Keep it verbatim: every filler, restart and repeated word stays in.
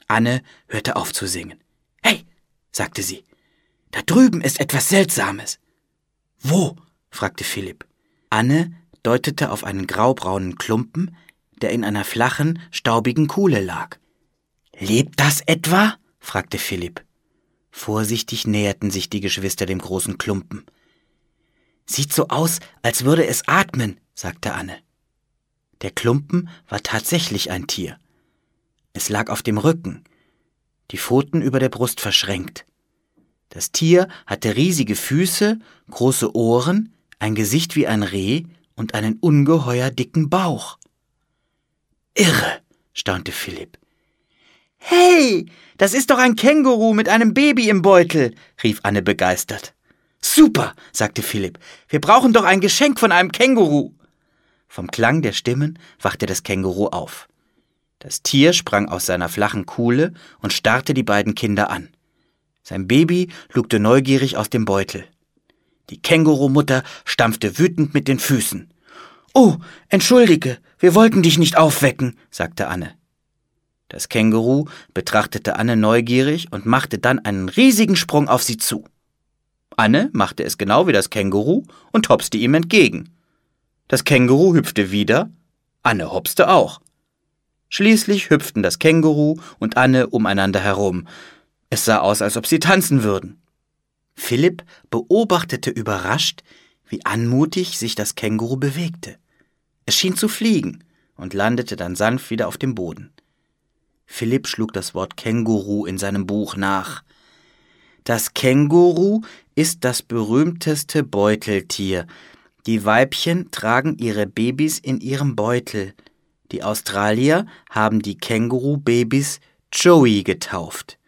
Anne hörte auf zu singen. »Hey«, sagte sie, »da drüben ist etwas Seltsames.« »Wo?« fragte Philipp. Anne deutete auf einen graubraunen Klumpen, der in einer flachen, staubigen Kuhle lag. »Lebt das etwa?« fragte Philipp. Vorsichtig näherten sich die Geschwister dem großen Klumpen. »Sieht so aus, als würde es atmen«, sagte Anne. Der Klumpen war tatsächlich ein Tier. Es lag auf dem Rücken, die Pfoten über der Brust verschränkt. Das Tier hatte riesige Füße, große Ohren, ein Gesicht wie ein Reh und einen ungeheuer dicken Bauch. »Irre«, staunte Philipp. »Hey, das ist doch ein Känguru mit einem Baby im Beutel«, rief Anne begeistert. »Super«, sagte Philipp, »wir brauchen doch ein Geschenk von einem Känguru.« Vom Klang der Stimmen wachte das Känguru auf. Das Tier sprang aus seiner flachen Kuhle und starrte die beiden Kinder an. Sein Baby lugte neugierig aus dem Beutel. Die Kängurumutter stampfte wütend mit den Füßen. »Oh, entschuldige, wir wollten dich nicht aufwecken«, sagte Anne. Das Känguru betrachtete Anne neugierig und machte dann einen riesigen Sprung auf sie zu. Anne machte es genau wie das Känguru und hopste ihm entgegen. Das Känguru hüpfte wieder, Anne hopste auch. Schließlich hüpften das Känguru und Anne umeinander herum. Es sah aus, als ob sie tanzen würden. Philipp beobachtete überrascht, wie anmutig sich das Känguru bewegte. Es schien zu fliegen und landete dann sanft wieder auf dem Boden. Philipp schlug das Wort Känguru in seinem Buch nach. Das Känguru ist das berühmteste Beuteltier. Die Weibchen tragen ihre Babys in ihrem Beutel. Die Australier haben die Känguru-Babys Joey getauft.